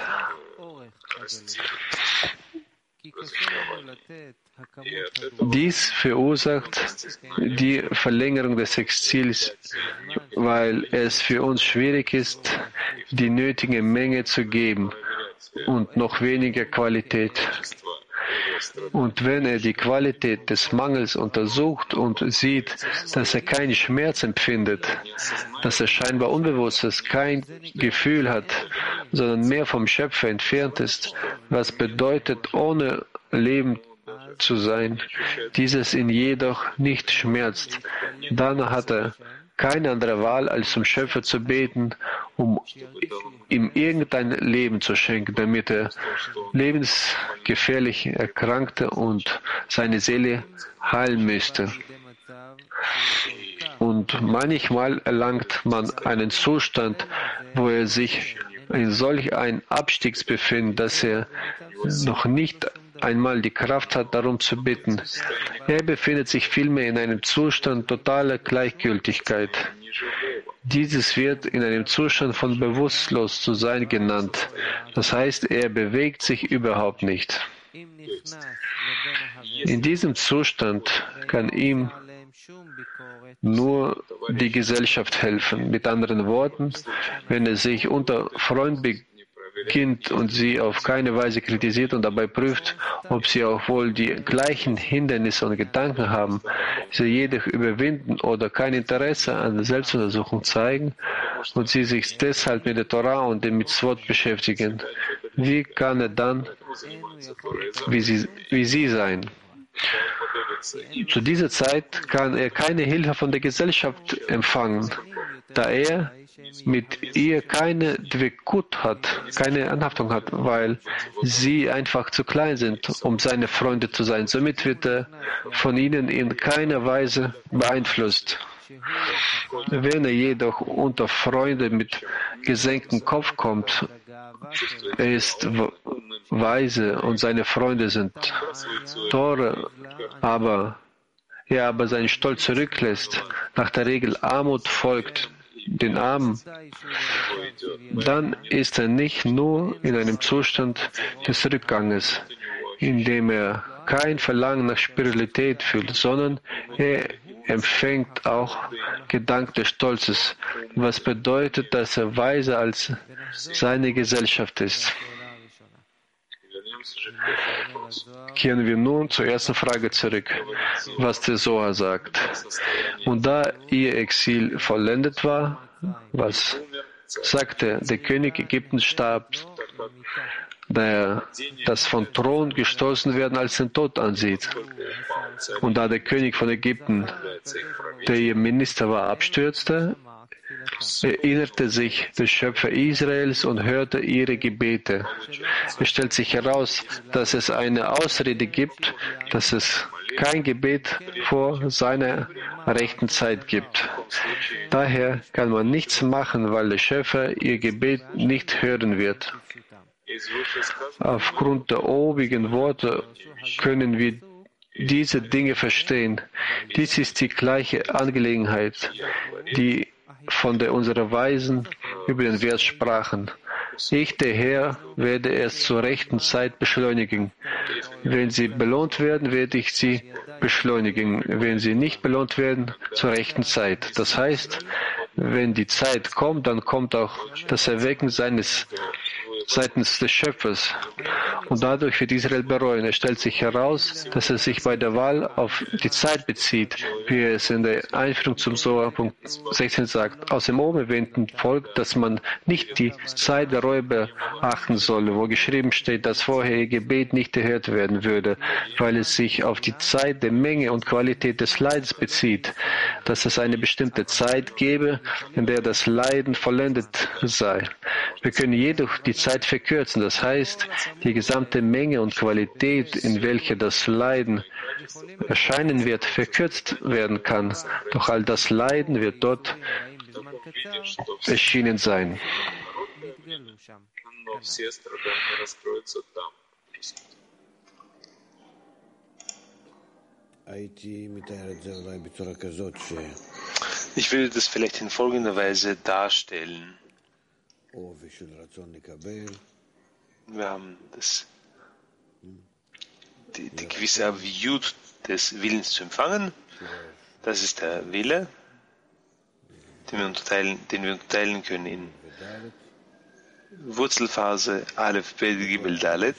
Dies verursacht die Verlängerung des Exils, weil es für uns schwierig ist, die nötige Menge zu geben und noch weniger Qualität. Und wenn er die Qualität des Mangels untersucht und sieht, dass er keinen Schmerz empfindet, dass er scheinbar Unbewusstes kein Gefühl hat, sondern mehr vom Schöpfer entfernt ist, was bedeutet, ohne Leben zu sein, dieses ihn jedoch nicht schmerzt, dann hat er keine andere Wahl, als zum Schöpfer zu beten, um ihm irgendein Leben zu schenken, damit er lebensgefährlich erkrankte und seine Seele heilen müsste. Und manchmal erlangt man einen Zustand, wo er sich in solch einem Abstieg befindet, dass er noch nicht einmal die Kraft hat, darum zu bitten. Er befindet sich vielmehr in einem Zustand totaler Gleichgültigkeit. Dieses wird in einem Zustand von bewusstlos zu sein genannt. Das heißt, er bewegt sich überhaupt nicht. In diesem Zustand kann ihm nur die Gesellschaft helfen. Mit anderen Worten, wenn er sich unter Freunden beginnt und sie auf keine Weise kritisiert und dabei prüft, ob sie auch wohl die gleichen Hindernisse und Gedanken haben, sie jedoch überwinden oder kein Interesse an der Selbstuntersuchung zeigen und sie sich deshalb mit der Torah und dem Mitzvot beschäftigen, wie kann er dann wie sie, wie sie sein? Zu dieser Zeit kann er keine Hilfe von der Gesellschaft empfangen, da er mit ihr keine Dvekut hat, keine Anhaftung hat, weil sie einfach zu klein sind, um seine Freunde zu sein. Somit wird er von ihnen in keiner Weise beeinflusst. Wenn er jedoch unter Freunde mit gesenktem Kopf kommt, er ist weise und seine Freunde sind Tore, aber er aber seinen Stolz zurücklässt, nach der Regel Armut folgt den Armen, dann ist er nicht nur in einem Zustand des Rückganges, in dem er kein Verlangen nach Spiritualität fühlt, sondern er empfängt auch Gedanken des Stolzes, was bedeutet, dass er weiser als seine Gesellschaft ist. Kehren wir nun zur ersten Frage zurück, was der Zohar sagt. Und da ihr Exil vollendet war, was sagte der König Ägyptens starb, da er das vom Thron gestoßen werden als den Tod ansieht. Und da der König von Ägypten, der ihr Minister war, abstürzte, erinnerte sich der Schöpfer Israels und hörte ihre Gebete. Es stellt sich heraus, dass es eine Ausrede gibt, dass es kein Gebet vor seiner rechten Zeit gibt. Daher kann man nichts machen, weil der Schöpfer ihr Gebet nicht hören wird. Aufgrund der obigen Worte können wir diese Dinge verstehen. Dies ist die gleiche Angelegenheit, die von der unsere Weisen über den Vers sprachen. Ich, der Herr, werde es zur rechten Zeit beschleunigen. Wenn sie belohnt werden, werde ich sie beschleunigen. Wenn sie nicht belohnt werden, zur rechten Zeit. Das heißt, wenn die Zeit kommt, dann kommt auch das Erwecken seines seitens des Schöpfers. Und dadurch wird Israel bereuen. Es stellt sich heraus, dass es sich bei der Wahl auf die Zeit bezieht, wie es in der Einführung zum Zohar Punkt sechzehn sagt. Aus dem oben erwähnten folgt, dass man nicht die Zeit der Reue beachten solle, wo geschrieben steht, dass vorher ihr Gebet nicht erhört werden würde, weil es sich auf die Zeit der Menge und Qualität des Leidens bezieht, dass es eine bestimmte Zeit gebe, in der das Leiden vollendet sei. Wir können jedoch die Zeit verkürzen, das heißt, die gesamte Menge und Qualität, in welcher das Leiden erscheinen wird, verkürzt werden kann. Doch all das Leiden wird dort erschienen sein. Ich würde das vielleicht in folgender Weise darstellen. Wir haben das, die, die gewisse Aviut des Willens zu empfangen. Das ist der Wille, den wir unterteilen, den wir unterteilen können in Wurzelphase, Aleph, Bet, Gimel, Dalet.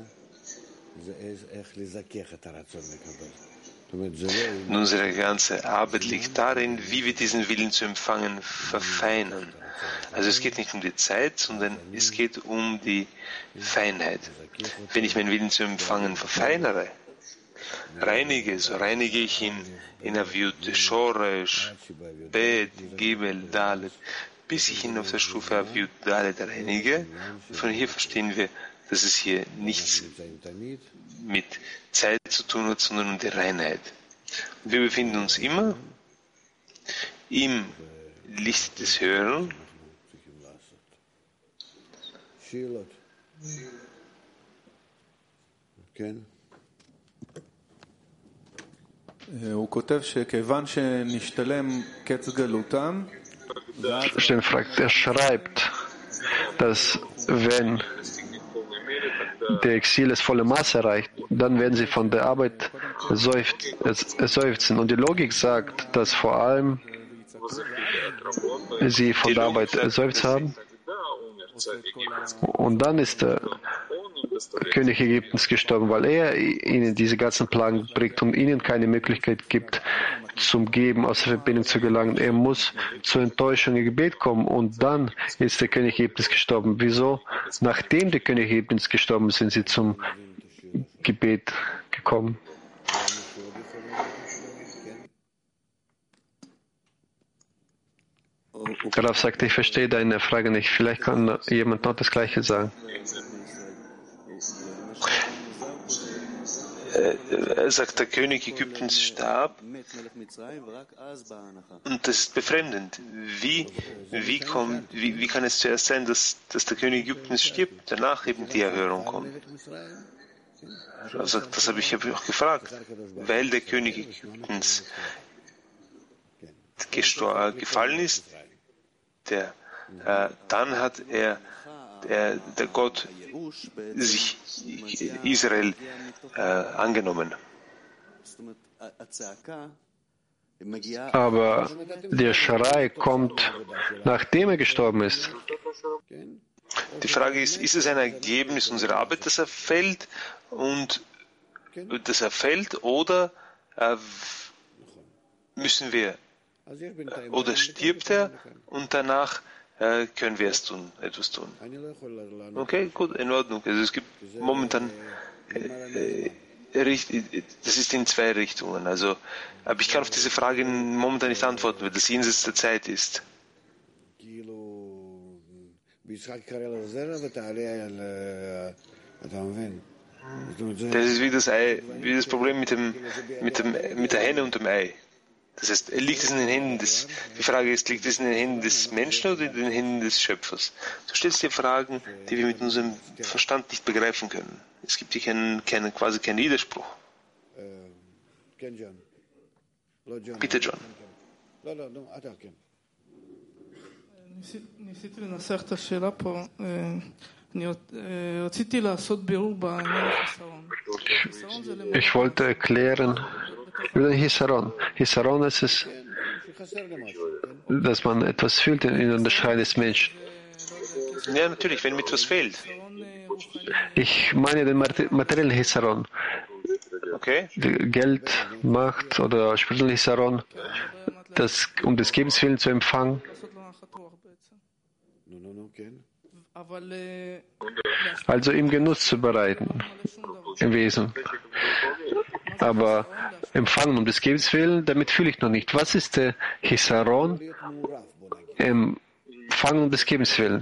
Und unsere ganze Arbeit liegt darin, wie wir diesen Willen zu empfangen verfeinern. Also es geht nicht um die Zeit, sondern es geht um die Feinheit. Wenn ich meinen Willen zu empfangen verfeinere, reinige, so reinige ich ihn in Aviut, Shoresh, Bet, Gimel, Dalet, bis ich ihn auf der Stufe Aviut, Dalet reinige. Von hier verstehen wir, dass es hier nichts mit Zeit zu tun hat, sondern um die Reinheit. Und wir befinden uns immer im Licht des Hören. Er schreibt, dass wenn der Exil das volle Maß erreicht, dann werden sie von der Arbeit seufzen. Und die Logik sagt, dass vor allem sie von der Arbeit seufzt haben. Und dann ist der König Ägyptens gestorben, weil er ihnen diese ganzen Plagen bringt und ihnen keine Möglichkeit gibt, zum Geben aus der Verbindung zu gelangen. Er muss zur Enttäuschung im Gebet kommen und dann ist der König Ägyptens gestorben. Wieso? Nachdem der König Ägyptens gestorben ist, sind sie zum Gebet gekommen. Rav sagte, ich verstehe deine Frage nicht. Vielleicht kann jemand noch das Gleiche sagen. Er sagt, der König Ägyptens starb und das ist befremdend. Wie, wie, kommt, wie, wie kann es zuerst sein, dass, dass der König Ägyptens stirbt, danach eben die Erhörung kommt? Er sagt, das habe ich auch gefragt, weil der König Ägyptens gefallen ist, der äh, dann hat er, er, der Gott, sich Israel äh, angenommen. Aber der Schrei kommt, nachdem er gestorben ist. Die Frage ist, ist es ein Ergebnis unserer Arbeit, dass er fällt und dass er fällt, oder äh, müssen wir, oder stirbt er und danach äh, können wir es tun, etwas tun. Okay, gut, in Ordnung. Also es gibt momentan äh, das ist in zwei Richtungen. Also, aber ich kann auf diese Frage momentan nicht antworten, weil das jenseits der Zeit ist. Das ist wie das Ei, wie das Problem mit dem, mit dem, mit der Henne und dem Ei. Das heißt, liegt es in den Händen des, die Frage ist, liegt es in den Händen des Menschen oder in den Händen des Schöpfers? Du stellst dir Fragen, die wir mit unserem Verstand nicht begreifen können. Es gibt hier keinen, keinen, quasi keinen Widerspruch. Bitte, John. Ich wollte erklären über den Hisaron. Hisaron ist es, dass man etwas fühlt in der Schrei des Menschen. Ja, natürlich, wenn mir etwas fehlt. Ich meine den materiellen Hisaron. Okay. Geld, Macht oder spirituellen Hisaron, das, um des Gebens willen zu empfangen. Also ihm Genuss zu bereiten, im Wesen. Aber empfangen um des Gebens willen, damit fühle ich noch nicht. Was ist der Hisaron? Empfangen um des Gebens willen.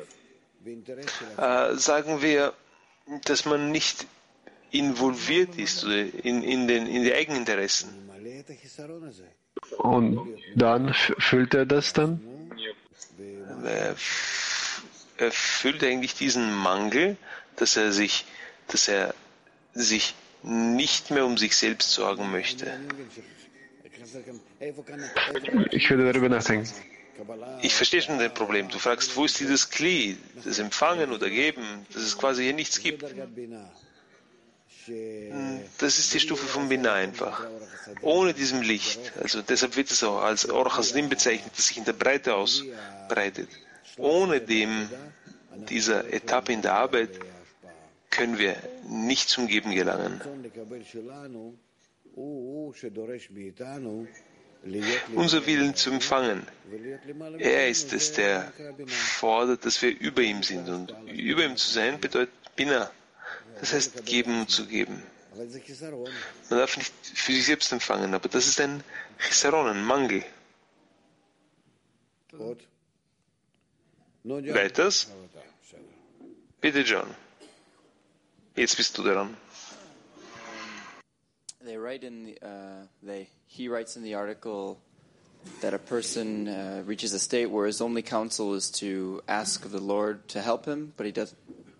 Äh, sagen wir, dass man nicht involviert ist in, in, den, in die Eigeninteressen. Und dann füllt er das dann? Er erfüllt eigentlich diesen Mangel, dass er sich, dass er sich nicht mehr um sich selbst sorgen möchte. Ich würde darüber nachdenken. Ich verstehe schon dein Problem. Du fragst, wo ist dieses Kli, das Empfangen oder Geben, dass es quasi hier nichts gibt. Das ist die Stufe von Binah einfach. Ohne diesem Licht, also deshalb wird es auch als Or Chasdim bezeichnet, das sich in der Breite ausbreitet. Ohne dem, dieser Etappe in der Arbeit, können wir nicht zum Geben gelangen. Unser Willen zu empfangen, er ist es, der fordert, dass wir über ihm sind. Und über ihm zu sein bedeutet Binah. Das heißt, geben und zu geben. Man darf nicht für sich selbst empfangen, aber das ist ein Chisaron, ein Mangel. Weiters? Bitte, John. Jetzt bist du dran. They write in the, uh, they, he writes in the article that a person uh, reaches a state where his only counsel is to ask of the Lord to help him, but he doesn't.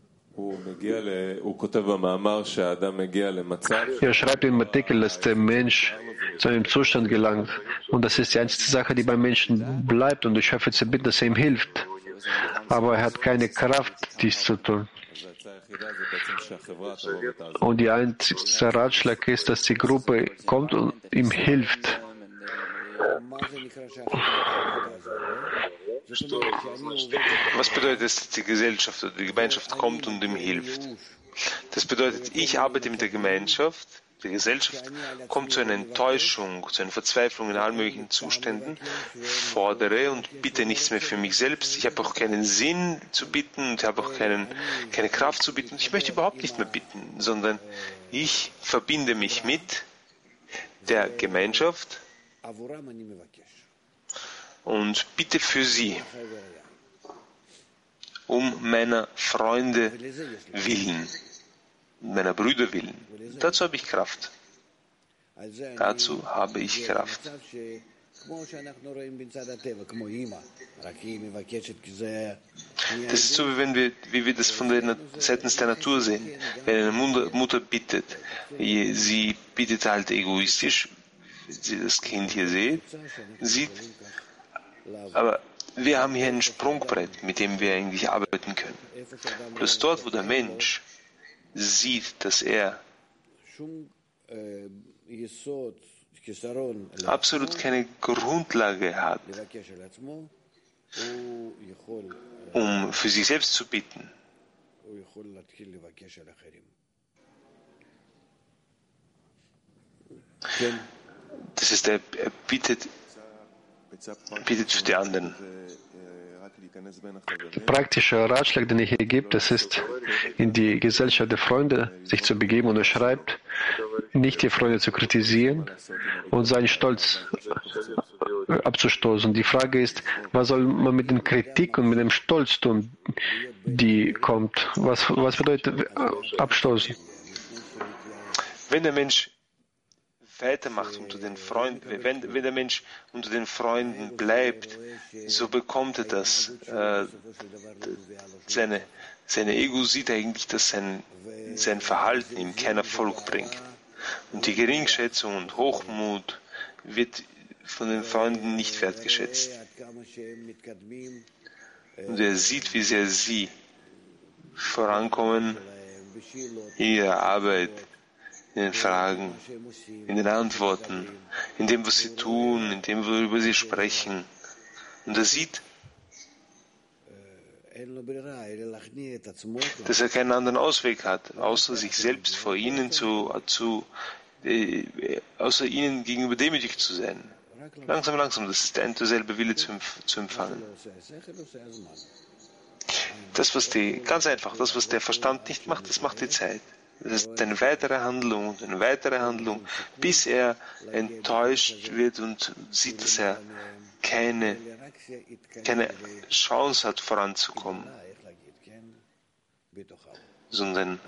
Er schreibt im Artikel, dass der Mensch zu einem Zustand gelangt. Und das ist die einzige Sache, die beim Menschen bleibt. Und ich hoffe zu bitten, dass er ihm hilft. Aber er hat keine Kraft, dies zu tun. Und der einzige Ratschlag ist, dass die Gruppe kommt und ihm hilft. Was bedeutet es, dass die Gesellschaft oder die Gemeinschaft kommt und ihm hilft? Das bedeutet, ich arbeite mit der Gemeinschaft, die Gesellschaft kommt zu einer Enttäuschung, zu einer Verzweiflung in allen möglichen Zuständen, fordere und bitte nichts mehr für mich selbst. Ich habe auch keinen Sinn zu bitten und habe auch keinen, keine Kraft zu bitten. Ich möchte überhaupt nicht mehr bitten, sondern ich verbinde mich mit der Gemeinschaft und bitte für sie, um meiner Freunde willen, meiner Brüder willen. Dazu habe ich Kraft. Dazu habe ich Kraft. Das ist so, wie, wenn wir, wie wir das von der, seitens der Natur sehen. Wenn eine Mutter, Mutter bittet, sie bittet halt egoistisch, sie das Kind hier sieht, sieht, aber wir haben hier ein Sprungbrett, mit dem wir eigentlich arbeiten können. Bloß dort, wo der Mensch sieht, dass er absolut keine Grundlage hat, um für sich selbst zu bitten, das ist, er, er bittet, bittet für die anderen. Praktischer Ratschlag, den er hier gibt, das ist, in die Gesellschaft der Freunde sich zu begeben, und er schreibt, nicht die Freunde zu kritisieren und seinen Stolz abzustoßen. Die Frage ist, was soll man mit der Kritik und mit dem Stolz tun, die kommt? Was, was bedeutet abstoßen? Wenn der Mensch weitermacht unter den Freunden, wenn, wenn der Mensch unter den Freunden bleibt, so bekommt er das. Äh, seine, seine Ego sieht eigentlich, dass sein, sein Verhalten ihm keinen Erfolg bringt. Und die Geringschätzung und Hochmut wird von den Freunden nicht wertgeschätzt. Und er sieht, wie sehr sie vorankommen in ihrer Arbeit, in den Fragen, in den Antworten, in dem, was sie tun, in dem, worüber sie sprechen. Und er sieht, dass er keinen anderen Ausweg hat, außer sich selbst vor ihnen zu, zu äh, außer ihnen gegenüber demütig zu sein. Langsam, langsam, das ist der ein und derselbe Wille zu, zu empfangen. Das, was die, ganz einfach, das, was der Verstand nicht macht, das macht die Zeit. Das ist eine weitere Handlung und eine weitere Handlung, bis er enttäuscht wird und sieht, dass er keine, keine Chance hat, voranzukommen, sondern,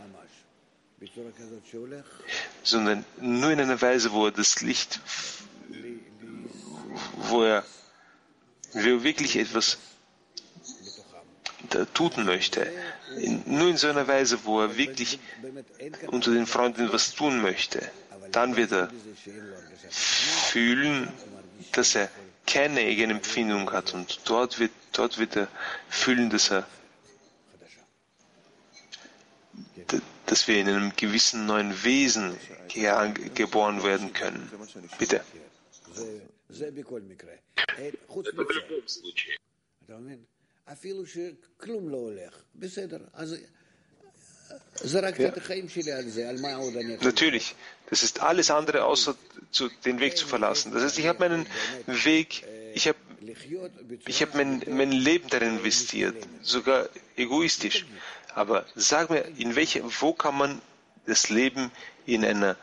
sondern nur in einer Weise, wo er das Licht, wo er, wo er wirklich etwas tun möchte, in, nur in so einer Weise, wo er wirklich unter den Freunden etwas tun möchte, dann wird er fühlen, dass er keine eigene Empfindung hat, und dort wird, dort wird er fühlen, dass er, dass wir in einem gewissen neuen Wesen geboren werden können. Bitte. Natürlich, das ist alles andere, außer zu, den Weg zu verlassen. Das heißt, ich habe meinen Weg, ich habe ich hab mein, mein Leben darin investiert, sogar egoistisch. Aber sag mir, in welche, wo kann man das Leben in einer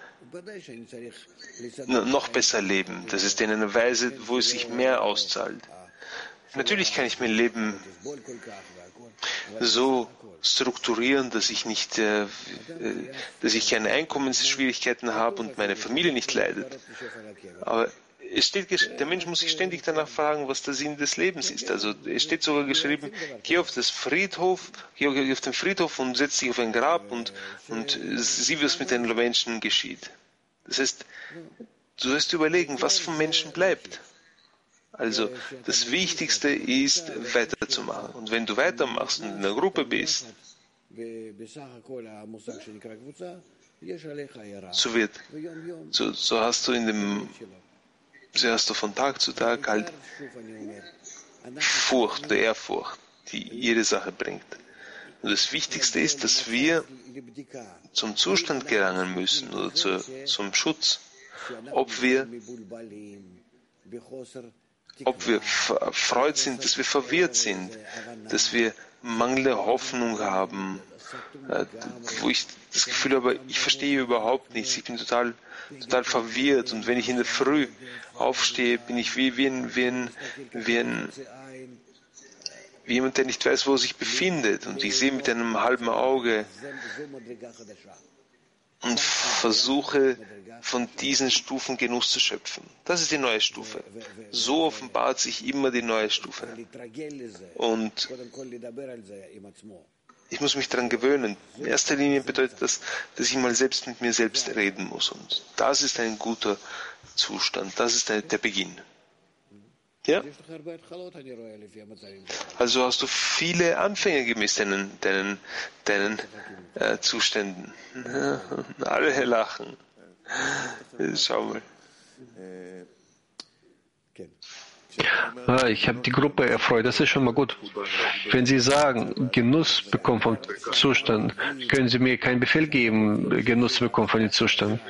noch besser leben? Das ist in einer Weise, wo es sich mehr auszahlt. Natürlich kann ich mein Leben so strukturieren, dass ich nicht, äh, dass ich keine Einkommensschwierigkeiten habe und meine Familie nicht leidet. Aber es steht, der Mensch muss sich ständig danach fragen, was der Sinn des Lebens ist. Also es steht sogar geschrieben: Geh auf das Friedhof, geh auf den Friedhof und setz dich auf ein Grab und und sieh, was mit den Menschen geschieht. Das heißt, du sollst überlegen, was vom Menschen bleibt. Also das Wichtigste ist, weiterzumachen. Und wenn du weitermachst und in einer Gruppe bist, so wird, so, so hast du in dem, so hast du von Tag zu Tag halt Furcht oder Ehrfurcht, die jede Sache bringt. Und das Wichtigste ist, dass wir zum Zustand gelangen müssen oder zu, zum Schutz, ob wir ob wir erfreut sind, dass wir verwirrt sind, dass wir mangelnde Hoffnung haben, äh, wo ich das Gefühl habe, ich verstehe überhaupt nichts, ich bin total, total verwirrt, und wenn ich in der Früh aufstehe, bin ich wie, wie, ein, wie, ein, wie, ein, wie jemand, der nicht weiß, wo er sich befindet, und ich sehe mit einem halben Auge und versuche, von diesen Stufen Genuss zu schöpfen. Das ist die neue Stufe. So offenbart sich immer die neue Stufe. Und ich muss mich daran gewöhnen. In erster Linie bedeutet das, dass ich mal selbst mit mir selbst reden muss. Und das ist ein guter Zustand. Das ist der, der Beginn. Ja? Also hast du viele Anfänge gemäß deinen, deinen, deinen äh, Zuständen. Ja, alle lachen. Schau mal. Ah, ich habe die Gruppe erfreut, das ist schon mal gut. Wenn Sie sagen, Genuss bekommen vom Zustand, können Sie mir keinen Befehl geben, Genuss bekommen von dem Zustand.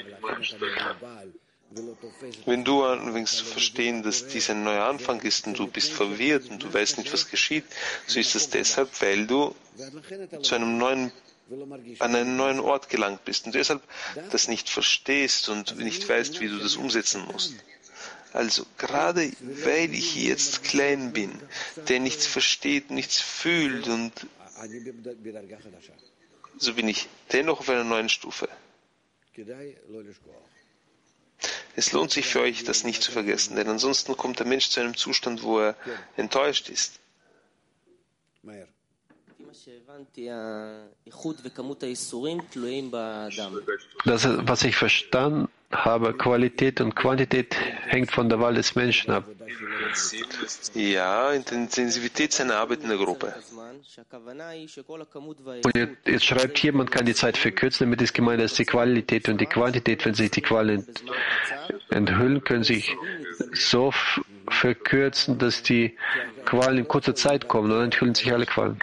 Wenn du anfängst zu verstehen, dass dies ein neuer Anfang ist und du bist verwirrt und du weißt nicht, was geschieht, so ist es deshalb, weil du zu einem neuen, an einen neuen Ort gelangt bist und deshalb das nicht verstehst und nicht weißt, wie du das umsetzen musst. Also gerade weil ich jetzt klein bin, der nichts versteht, nichts fühlt, und so bin ich dennoch auf einer neuen Stufe. Es lohnt sich für euch, das nicht zu vergessen, denn ansonsten kommt der Mensch zu einem Zustand, wo er enttäuscht ist. Das, was ich verstanden habe, Qualität und Quantität hängt von der Wahl des Menschen ab. Ja, in der Intensivität seiner Arbeit in der Gruppe. Und jetzt, jetzt schreibt hier, man kann die Zeit verkürzen, damit ist gemeint, dass die Qualität und die Quantität, wenn sich die Qualen enthüllen, können sich so verkürzen, dass die Qualen in kurzer Zeit kommen, und dann enthüllen sich alle Qualen.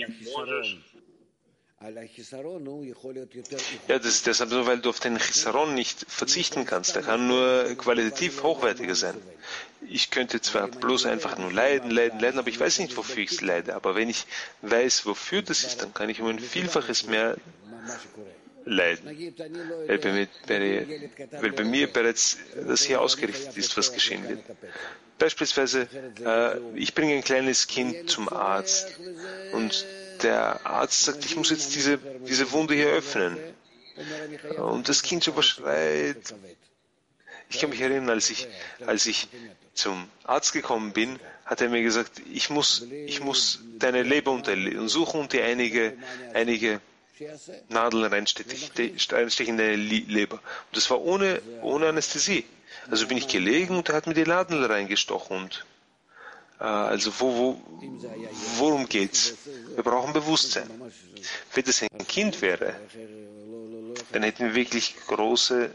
Ja, das ist deshalb so, weil du auf den Chisaron nicht verzichten kannst. Der kann nur qualitativ hochwertiger sein. Ich könnte zwar bloß einfach nur leiden, leiden, leiden, aber ich weiß nicht, wofür ich leide. Aber wenn ich weiß, wofür das ist, dann kann ich um ein Vielfaches mehr leiden. Weil bei mir, weil, weil bei mir bereits das hier ausgerichtet ist, was geschehen wird. Beispielsweise, äh, ich bringe ein kleines Kind zum Arzt und der Arzt sagt, ich muss jetzt diese, diese Wunde hier öffnen. Und das Kind überschreit. Ich kann mich erinnern, als ich, als ich zum Arzt gekommen bin, hat er mir gesagt, ich muss, ich muss deine Leber untersuchen und dir einige, einige Nadeln reinstechen in deine Leber. Und das war ohne, ohne Anästhesie. Also bin ich gelegen und er hat mir die Nadeln reingestochen. Und äh, also wo, wo, worum geht's? Wir brauchen Bewusstsein. Wenn das ein Kind wäre, dann hätten wir wirklich große,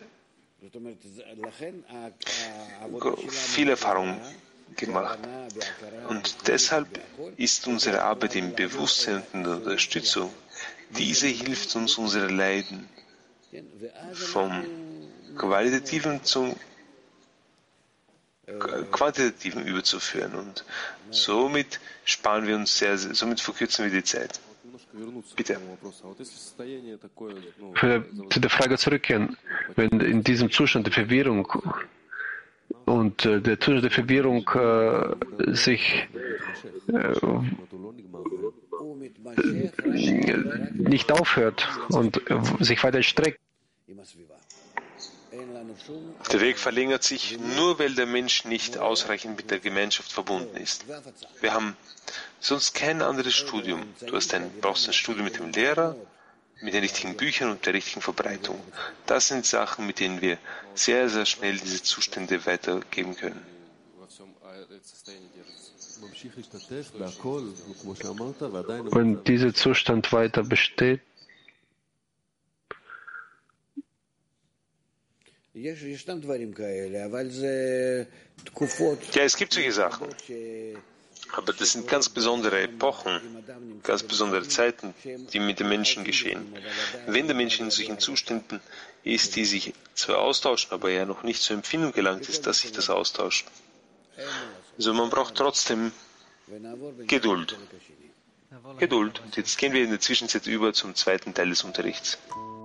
viel Erfahrung gemacht. Und deshalb ist unsere Arbeit im Bewusstsein und in der Unterstützung, diese hilft uns, unsere Leiden vom Qualitativen zum Quantitativen überzuführen. Und somit sparen wir uns sehr, somit verkürzen wir die Zeit. Bitte. Für, zu der Frage zurückkehren. Wenn in diesem Zustand der Verwirrung und äh, der Zustand der Verwirrung äh, sich äh, nicht aufhört und äh, sich weiter streckt, der Weg verlängert sich nur, weil der Mensch nicht ausreichend mit der Gemeinschaft verbunden ist. Wir haben sonst kein anderes Studium. Du hast ein, brauchst ein Studium mit dem Lehrer, mit den richtigen Büchern und der richtigen Verbreitung. Das sind Sachen, mit denen wir sehr, sehr schnell diese Zustände weitergeben können. Wenn dieser Zustand weiter besteht, ja, es gibt solche Sachen, aber das sind ganz besondere Epochen, ganz besondere Zeiten, die mit den Menschen geschehen. Wenn der Mensch in solchen Zuständen ist, die sich zwar austauschen, aber er noch nicht zur Empfindung gelangt ist, dass sich das austauscht. Also man braucht trotzdem Geduld. Geduld. Und jetzt gehen wir in der Zwischenzeit über zum zweiten Teil des Unterrichts.